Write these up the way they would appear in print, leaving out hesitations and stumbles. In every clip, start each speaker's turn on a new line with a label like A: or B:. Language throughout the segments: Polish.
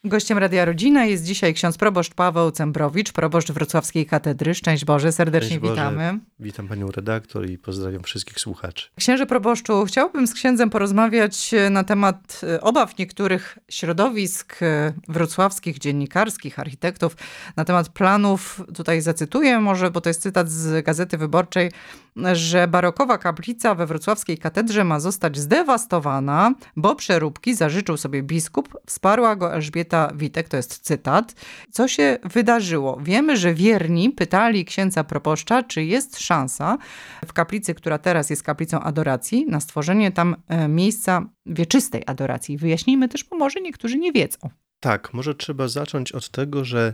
A: Gościem Radia Rodzina jest dzisiaj ksiądz proboszcz Paweł Cembrowicz, proboszcz Wrocławskiej Katedry. Szczęść Boże, serdecznie
B: Szczęść Boże.
A: witamy.
B: Witam panią redaktor i pozdrawiam wszystkich słuchaczy.
A: Księże proboszczu, chciałbym z księdzem porozmawiać na temat obaw niektórych środowisk wrocławskich, dziennikarskich, architektów, na temat planów, tutaj zacytuję może, bo to jest cytat z Gazety Wyborczej, że barokowa kaplica we Wrocławskiej Katedrze ma zostać zdewastowana, bo przeróbki zażyczył sobie biskup, wsparła go Elżbieta Witek, to jest cytat. Co się wydarzyło? Wiemy, że wierni pytali księdza proboszcza, czy jest szansa w kaplicy, która teraz jest kaplicą adoracji, na stworzenie tam miejsca wieczystej adoracji. Wyjaśnijmy też, bo może niektórzy nie wiedzą.
B: Tak, może trzeba zacząć od tego, że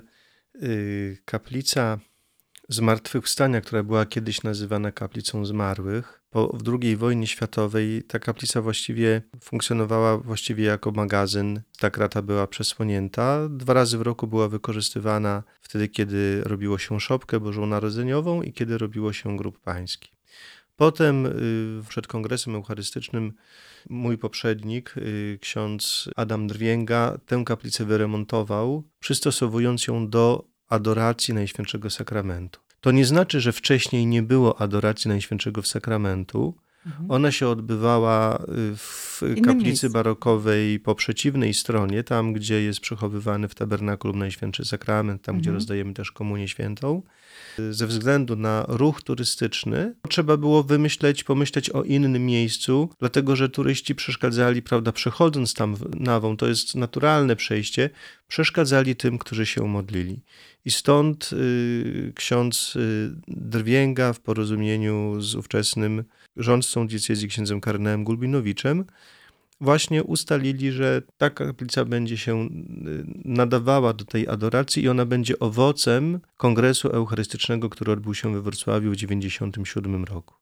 B: kaplica Zmartwychwstania, która była kiedyś nazywana kaplicą zmarłych, w II wojnie światowej ta kaplica właściwie funkcjonowała jako magazyn. Ta krata była przesłonięta. 2 razy w roku była wykorzystywana wtedy, kiedy robiło się szopkę bożonarodzeniową i kiedy robiło się grób pański. Potem przed kongresem eucharystycznym mój poprzednik, ksiądz Adam Drwięga, tę kaplicę wyremontował, przystosowując ją do adoracji Najświętszego Sakramentu. To nie znaczy, że wcześniej nie było adoracji Najświętszego Sakramentu. Ona się odbywała w kaplicy barokowej po przeciwnej stronie, tam gdzie jest przechowywany w tabernakulum Najświętszy Sakrament, tam gdzie rozdajemy też komunię świętą. Ze względu na ruch turystyczny trzeba było pomyśleć o innym miejscu, dlatego że turyści przeszkadzali, prawda, przechodząc tam nawą, to jest naturalne przejście, przeszkadzali tym, którzy się modlili. I stąd ksiądz Drwięga w porozumieniu z ówczesnym rządcą diecezji księdzem kardynałem Gulbinowiczem właśnie ustalili, że ta kaplica będzie się nadawała do tej adoracji i ona będzie owocem kongresu eucharystycznego, który odbył się we Wrocławiu w 1997 roku.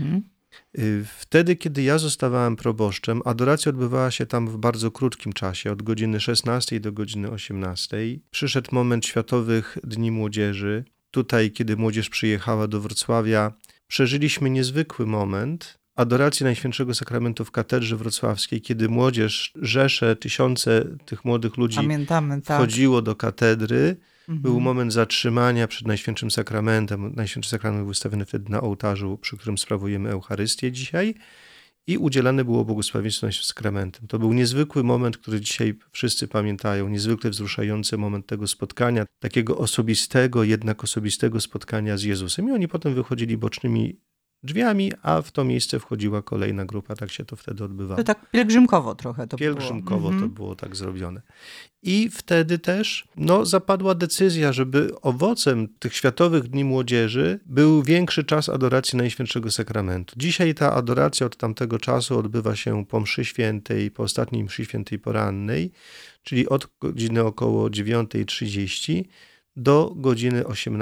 B: Wtedy, kiedy ja zostawałem proboszczem, adoracja odbywała się tam w bardzo krótkim czasie, od godziny 16 do godziny 18. Przyszedł moment Światowych Dni Młodzieży. Tutaj, kiedy młodzież przyjechała do Wrocławia, przeżyliśmy niezwykły moment adoracji Najświętszego Sakramentu w Katedrze Wrocławskiej, kiedy młodzież, rzesze, tysiące tych młodych ludzi wchodziło do katedry. Był moment zatrzymania przed Najświętszym Sakramentem. Najświętszy Sakrament był wystawiony wtedy na ołtarzu, przy którym sprawujemy Eucharystię dzisiaj i udzielane było błogosławieństwo Najświętym Sakramentem. To był niezwykły moment, który dzisiaj wszyscy pamiętają, niezwykle wzruszający moment tego spotkania, takiego osobistego, jednak osobistego spotkania z Jezusem. I oni potem wychodzili bocznymi drzwiami, a w to miejsce wchodziła kolejna grupa, tak się to wtedy odbywało.
A: To tak pielgrzymkowo trochę to było.
B: Pielgrzymkowo to było tak zrobione. I wtedy też zapadła decyzja, żeby owocem tych Światowych Dni Młodzieży był większy czas adoracji Najświętszego Sakramentu. Dzisiaj ta adoracja od tamtego czasu odbywa się po mszy świętej, po ostatniej mszy świętej porannej, czyli od godziny około 9:30 do godziny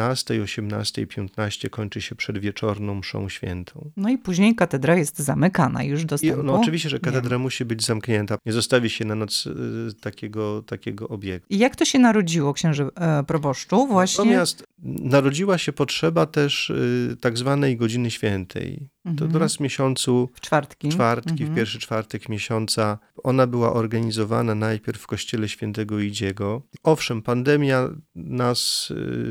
B: 18:15 kończy się przedwieczorną mszą świętą.
A: No i później katedra jest zamykana już dostępu.
B: Oczywiście, że katedra musi być zamknięta. Nie zostawi się na noc takiego obiektu.
A: I jak to się narodziło, księże proboszczu? Właśnie.
B: Natomiast narodziła się potrzeba też tak zwanej godziny świętej. To raz w miesiącu, w pierwszy czwartek miesiąca. Ona była organizowana najpierw w kościele Świętego Idziego. Owszem, pandemia nas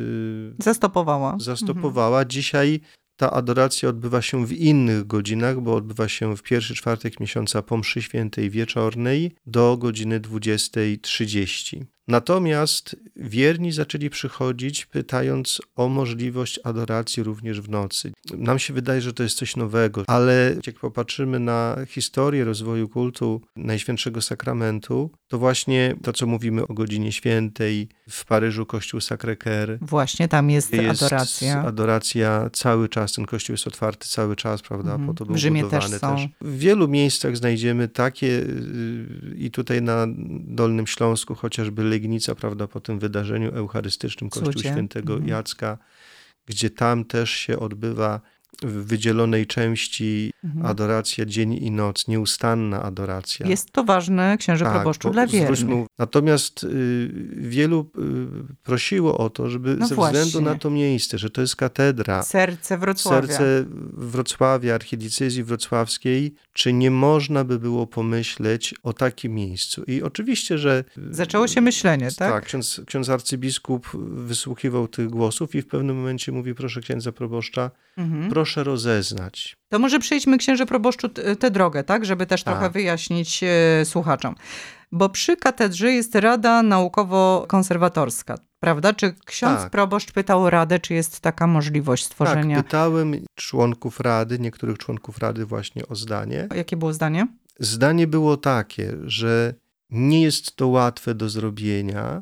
B: zastopowała. Dzisiaj ta adoracja odbywa się w innych godzinach, bo odbywa się w pierwszy czwartek miesiąca po mszy świętej wieczornej do godziny 20:30. Natomiast wierni zaczęli przychodzić, pytając o możliwość adoracji również w nocy. Nam się wydaje, że to jest coś nowego, ale jak popatrzymy na historię rozwoju kultu Najświętszego Sakramentu, to właśnie to, co mówimy o godzinie świętej, w Paryżu kościół Sacré-Cœur.
A: Właśnie tam jest adoracja.
B: Adoracja cały czas, ten kościół jest otwarty cały czas, prawda? Po to był
A: w Rzymie
B: budowany
A: też.
B: W wielu miejscach znajdziemy takie i tutaj na Dolnym Śląsku chociażby Legnica, prawda, po tym wydarzeniu eucharystycznym kościół Świętego Jacka, gdzie tam też się odbywa w wydzielonej części adoracja dzień i noc, nieustanna adoracja.
A: Jest to ważne, księże proboszczu, dla wiernych.
B: Natomiast wielu prosiło o to, żeby ze względu na to miejsce, że to jest katedra,
A: serce
B: Wrocławia, archidiecezji wrocławskiej, czy nie można by było pomyśleć o takim miejscu. I oczywiście, że...
A: Zaczęło się myślenie, tak?
B: Tak, ksiądz arcybiskup wysłuchiwał tych głosów i w pewnym momencie mówi, proszę księdza proboszcza, proszę rozeznać.
A: To może przejdźmy, księże proboszczu, tę drogę, tak? Żeby też trochę wyjaśnić słuchaczom. Bo przy katedrze jest Rada Naukowo-Konserwatorska, prawda? Czy ksiądz proboszcz pytał o radę, czy jest taka możliwość stworzenia?
B: Tak, pytałem członków rady, niektórych członków rady właśnie o zdanie.
A: Jakie było zdanie?
B: Zdanie było takie, że nie jest to łatwe do zrobienia,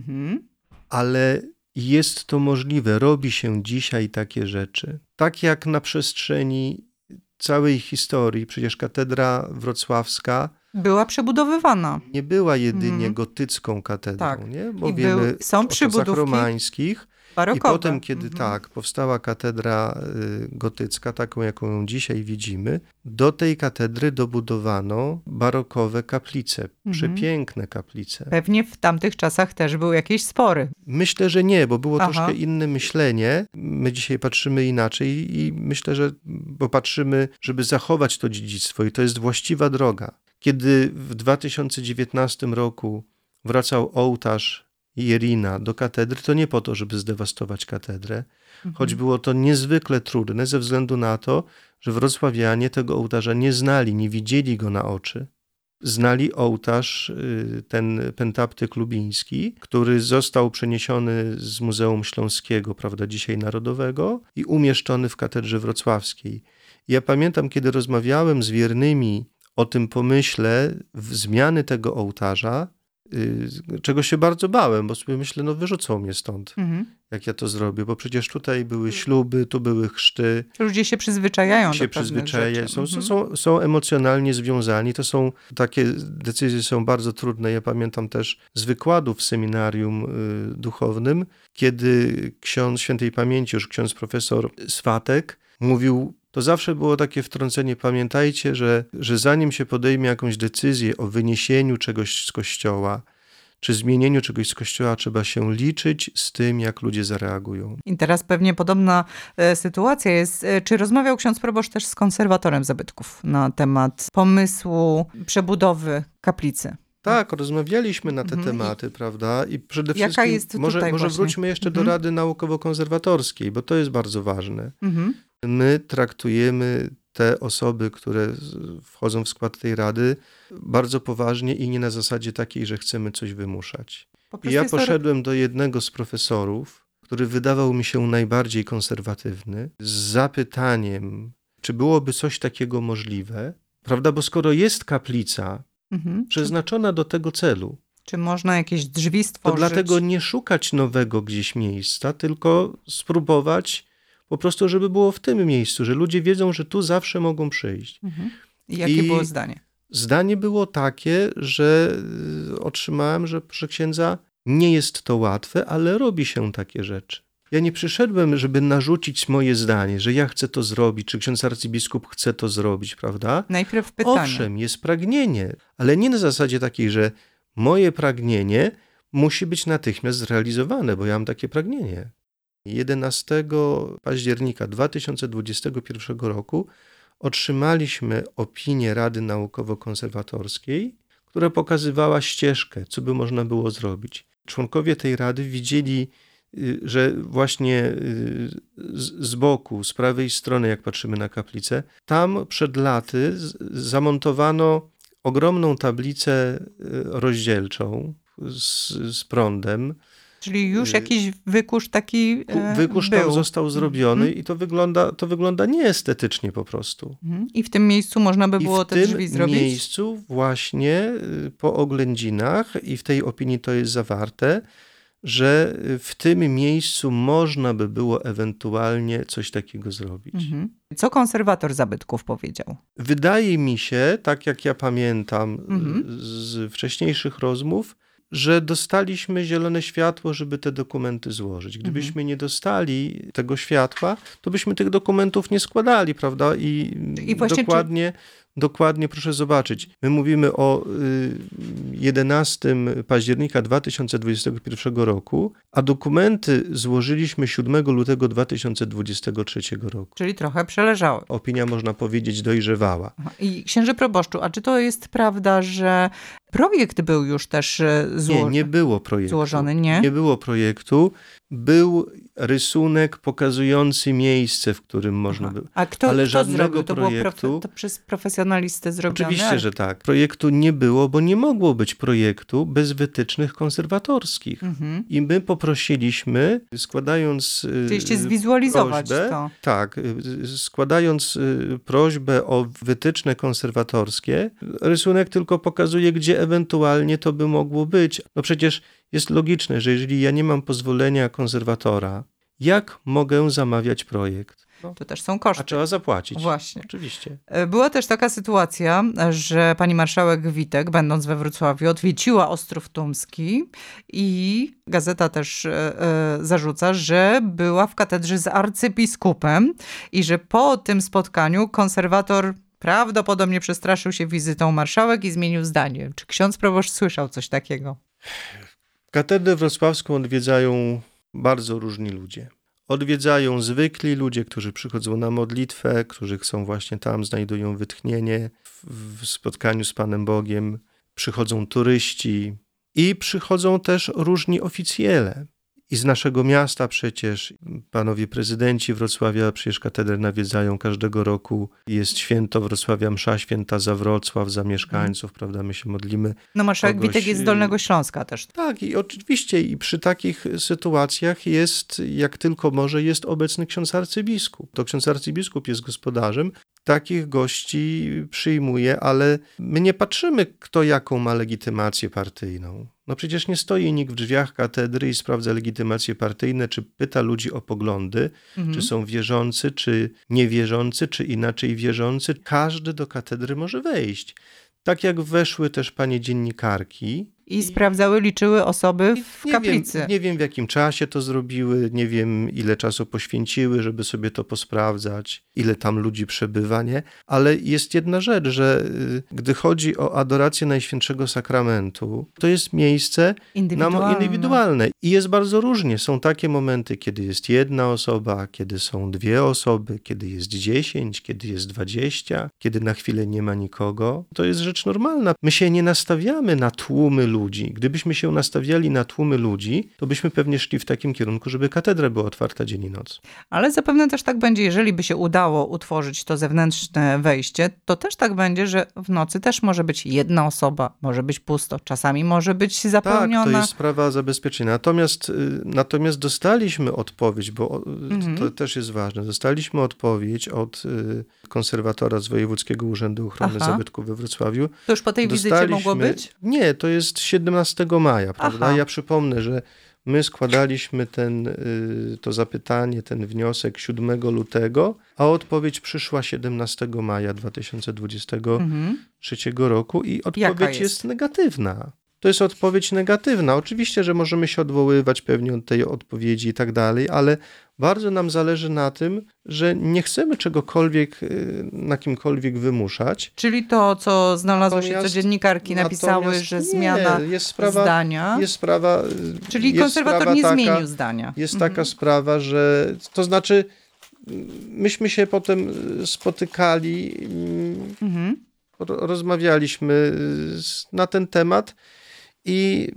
B: ale jest to możliwe. Robi się dzisiaj takie rzeczy. Tak jak na przestrzeni całej historii, przecież katedra wrocławska
A: była przebudowywana.
B: Nie była jedynie gotycką katedrą, nie? Bo
A: są
B: o czasach romańskich.
A: Barokowe.
B: I potem, kiedy powstała katedra gotycka, taką jaką ją dzisiaj widzimy, do tej katedry dobudowano barokowe kaplice, przepiękne kaplice.
A: Pewnie w tamtych czasach też były jakieś spory.
B: Myślę, że nie, bo było troszkę inne myślenie. My dzisiaj patrzymy inaczej i myślę, że bo patrzymy, żeby zachować to dziedzictwo i to jest właściwa droga. Kiedy w 2019 roku wracał ołtarz Jerina do katedry, to nie po to, żeby zdewastować katedrę, choć było to niezwykle trudne ze względu na to, że wrocławianie tego ołtarza nie znali, nie widzieli go na oczy. Znali ołtarz, ten pentaptyk lubiński, który został przeniesiony z Muzeum Śląskiego, prawda, dzisiaj Narodowego i umieszczony w katedrze wrocławskiej. Ja pamiętam, kiedy rozmawiałem z wiernymi o tym pomyśle zmiany tego ołtarza, czego się bardzo bałem, bo sobie myślę, wyrzucą mnie stąd, jak ja to zrobię, bo przecież tutaj były śluby, tu były chrzty.
A: Ludzie się przyzwyczajają do pewnych rzeczy.
B: Są emocjonalnie związani, to są takie decyzje są bardzo trudne. Ja pamiętam też z wykładów w seminarium duchownym, kiedy ksiądz świętej pamięci, już ksiądz profesor Swatek mówił, to zawsze było takie wtrącenie, pamiętajcie, że zanim się podejmie jakąś decyzję o wyniesieniu czegoś z kościoła, czy zmienieniu czegoś z kościoła, trzeba się liczyć z tym, jak ludzie zareagują.
A: I teraz pewnie podobna sytuacja jest. Czy rozmawiał ksiądz proboszcz też z konserwatorem zabytków na temat pomysłu przebudowy kaplicy?
B: Tak, rozmawialiśmy na te tematy, prawda? I przede
A: Jaka
B: wszystkim
A: jest
B: może wróćmy jeszcze do Rady Naukowo-Konserwatorskiej, bo to jest bardzo ważne. My traktujemy te osoby, które wchodzą w skład tej rady, bardzo poważnie i nie na zasadzie takiej, że chcemy coś wymuszać. I ja poszedłem do jednego z profesorów, który wydawał mi się najbardziej konserwatywny, z zapytaniem, czy byłoby coś takiego możliwe, prawda? Bo skoro jest kaplica przeznaczona do tego celu,
A: czy można jakieś drzwi stworzyć?
B: To dlatego nie szukać nowego gdzieś miejsca, tylko spróbować po prostu, żeby było w tym miejscu, że ludzie wiedzą, że tu zawsze mogą przyjść.
A: I jakie było zdanie?
B: Zdanie było takie, że otrzymałem, że proszę księdza, nie jest to łatwe, ale robi się takie rzeczy. Ja nie przyszedłem, żeby narzucić moje zdanie, że ja chcę to zrobić, czy ksiądz arcybiskup chce to zrobić, prawda?
A: Najpierw pytanie.
B: Owszem, jest pragnienie, ale nie na zasadzie takiej, że moje pragnienie musi być natychmiast zrealizowane, bo ja mam takie pragnienie. 11 października 2021 roku otrzymaliśmy opinię Rady Naukowo-Konserwatorskiej, która pokazywała ścieżkę, co by można było zrobić. Członkowie tej rady widzieli, że właśnie z boku, z prawej strony, jak patrzymy na kaplicę, tam przed laty zamontowano ogromną tablicę rozdzielczą z prądem.
A: Czyli już jakiś wykurz taki
B: Wykurz
A: był.
B: Tam został zrobiony i to wygląda nieestetycznie po prostu.
A: I w tym miejscu można by było te drzwi zrobić?
B: W tym miejscu właśnie po oględzinach i w tej opinii to jest zawarte, że w tym miejscu można by było ewentualnie coś takiego zrobić.
A: Co konserwator zabytków powiedział?
B: Wydaje mi się, tak jak ja pamiętam z wcześniejszych rozmów, że dostaliśmy zielone światło, żeby te dokumenty złożyć. Gdybyśmy nie dostali tego światła, to byśmy tych dokumentów nie składali, prawda? I właśnie dokładnie proszę zobaczyć. My mówimy o 11 października 2021 roku, a dokumenty złożyliśmy 7 lutego 2023 roku.
A: Czyli trochę przeleżały.
B: Opinia, można powiedzieć, dojrzewała.
A: I księże proboszczu, a czy to jest prawda, że projekt był już też
B: Nie było projektu.
A: Złożony, nie?
B: Nie było projektu. Był rysunek pokazujący miejsce, w którym można było.
A: A kto zrobił? To
B: projektu,
A: było to przez profesjonalistę zrobione?
B: Oczywiście, że tak. Projektu nie było, bo nie mogło być projektu bez wytycznych konserwatorskich. I my poprosiliśmy, składając
A: Chcieliście zwizualizować
B: prośbę,
A: to.
B: Tak, składając prośbę o wytyczne konserwatorskie, rysunek tylko pokazuje, gdzie ewentualnie to by mogło być. No przecież jest logiczne, że jeżeli ja nie mam pozwolenia konserwatora, jak mogę zamawiać projekt?
A: To też są koszty.
B: A trzeba zapłacić.
A: Właśnie.
B: Oczywiście.
A: Była też taka sytuacja, że pani marszałek Witek, będąc we Wrocławiu, odwiedziła Ostrów Tumski i gazeta też zarzuca, że była w katedrze z arcybiskupem i że po tym spotkaniu konserwator prawdopodobnie przestraszył się wizytą marszałek i zmienił zdanie. Czy ksiądz proboszcz słyszał coś takiego?
B: Katedrę wrocławską odwiedzają bardzo różni ludzie. Odwiedzają zwykli ludzie, którzy przychodzą na modlitwę, którzy chcą właśnie tam, znajdują wytchnienie w spotkaniu z Panem Bogiem. Przychodzą turyści i przychodzą też różni oficjele. I z naszego miasta przecież panowie prezydenci Wrocławia przecież katedrę nawiedzają każdego roku. Jest święto Wrocławia, msza święta za Wrocław, za mieszkańców, prawda? My się modlimy.
A: No marszałek Witek jest z Dolnego Śląska też.
B: Tak, i oczywiście i przy takich sytuacjach jest, jak tylko może, jest obecny ksiądz arcybiskup. To ksiądz arcybiskup jest gospodarzem. Takich gości przyjmuje, ale my nie patrzymy, kto jaką ma legitymację partyjną. No przecież nie stoi nikt w drzwiach katedry i sprawdza legitymacje partyjne, czy pyta ludzi o poglądy, czy są wierzący, czy niewierzący, czy inaczej wierzący. Każdy do katedry może wejść. Tak jak weszły też panie dziennikarki.
A: I sprawdzały, liczyły osoby w kaplicy.
B: Nie wiem, w jakim czasie to zrobiły, nie wiem, ile czasu poświęciły, żeby sobie to posprawdzać, ile tam ludzi przebywa, nie? Ale jest jedna rzecz, że gdy chodzi o adorację Najświętszego Sakramentu, to jest miejsce indywidualne. I jest bardzo różnie. Są takie momenty, kiedy jest jedna osoba, kiedy są 2 osoby, kiedy jest 10, kiedy jest 20, kiedy na chwilę nie ma nikogo. To jest rzecz normalna. My się nie nastawiamy na tłumy ludzi. Gdybyśmy się nastawiali na tłumy ludzi, to byśmy pewnie szli w takim kierunku, żeby katedra była otwarta dzień i noc.
A: Ale zapewne też tak będzie, jeżeli by się udało utworzyć to zewnętrzne wejście, to też tak będzie, że w nocy też może być jedna osoba, może być pusto, czasami może być zapełniona.
B: Tak, to jest sprawa zabezpieczenia. Natomiast dostaliśmy odpowiedź, bo to też jest ważne. Dostaliśmy odpowiedź od konserwatora z Wojewódzkiego Urzędu Ochrony Zabytków we Wrocławiu.
A: To już po tej wizycie mogło być?
B: Nie, to jest 17 maja, prawda? Ja przypomnę, że my składaliśmy to zapytanie, ten wniosek 7 lutego, a odpowiedź przyszła 17 maja 2023 roku i odpowiedź jest negatywna. To jest odpowiedź negatywna. Oczywiście, że możemy się odwoływać pewnie od tej odpowiedzi i tak dalej, ale bardzo nam zależy na tym, że nie chcemy czegokolwiek na kimkolwiek wymuszać.
A: Czyli to, co znalazło się, co dziennikarki napisały, że zmiana zdania.
B: Jest sprawa.
A: Czyli konserwator nie zmienił zdania.
B: Jest taka sprawa, że to znaczy myśmy się potem spotykali, rozmawialiśmy na ten temat. I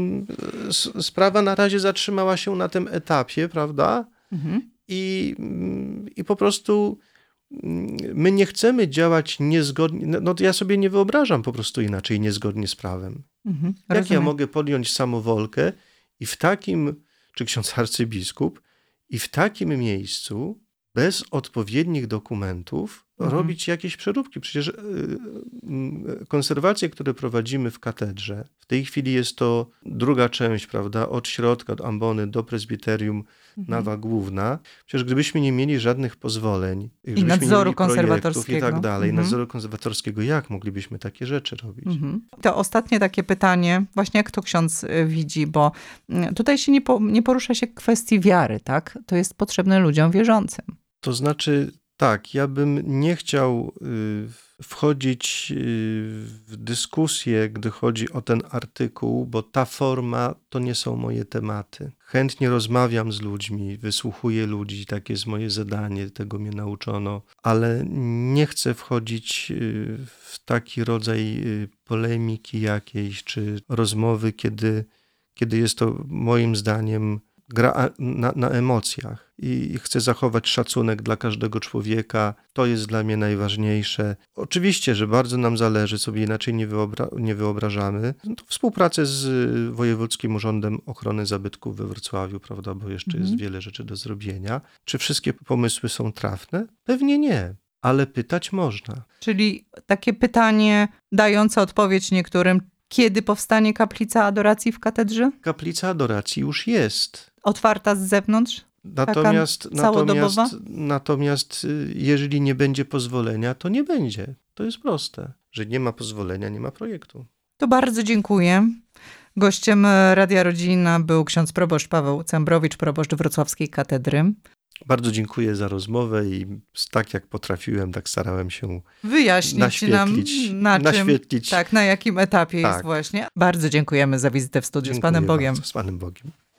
B: sprawa na razie zatrzymała się na tym etapie, prawda? I po prostu my nie chcemy działać niezgodnie. No ja sobie nie wyobrażam po prostu inaczej niezgodnie z prawem. Jak ja mogę podjąć samowolkę i czy ksiądz arcybiskup, i w takim miejscu bez odpowiednich dokumentów robić jakieś przeróbki. Przecież konserwacje, które prowadzimy w katedrze, w tej chwili jest to druga część, prawda, od środka, od ambony do prezbiterium, nawa główna. Przecież gdybyśmy nie mieli żadnych pozwoleń,
A: i nadzoru konserwatorskiego
B: i tak dalej, nadzoru konserwatorskiego, jak moglibyśmy takie rzeczy robić?
A: To ostatnie takie pytanie, właśnie jak to ksiądz widzi, bo tutaj się nie porusza się kwestii wiary, tak? To jest potrzebne ludziom wierzącym.
B: To znaczy, tak, ja bym nie chciał wchodzić w dyskusję, gdy chodzi o ten artykuł, bo ta forma to nie są moje tematy. Chętnie rozmawiam z ludźmi, wysłuchuję ludzi, takie jest moje zadanie, tego mnie nauczono, ale nie chcę wchodzić w taki rodzaj polemiki jakiejś, czy rozmowy, kiedy jest to moim zdaniem gra na emocjach i chcę zachować szacunek dla każdego człowieka. To jest dla mnie najważniejsze. Oczywiście, że bardzo nam zależy, sobie inaczej nie wyobrażamy. To współpracę z Wojewódzkim Urzędem Ochrony Zabytków we Wrocławiu, prawda, bo jeszcze jest wiele rzeczy do zrobienia. Czy wszystkie pomysły są trafne? Pewnie nie, ale pytać można.
A: Czyli takie pytanie dające odpowiedź niektórym, kiedy powstanie kaplica adoracji w katedrze?
B: Kaplica adoracji już jest.
A: Otwarta z zewnątrz?
B: Natomiast jeżeli nie będzie pozwolenia, to nie będzie. To jest proste. Że nie ma pozwolenia, nie ma projektu.
A: To bardzo dziękuję. Gościem Radia Rodzina był ksiądz proboszcz Paweł Cembrowicz, proboszcz Wrocławskiej Katedry.
B: Bardzo dziękuję za rozmowę i tak jak potrafiłem, tak starałem się
A: wyjaśnić nam, na jakim etapie jest właśnie. Bardzo dziękujemy za wizytę w studiu. Z Panem Bogiem.
B: Bardzo, z Panem Bogiem.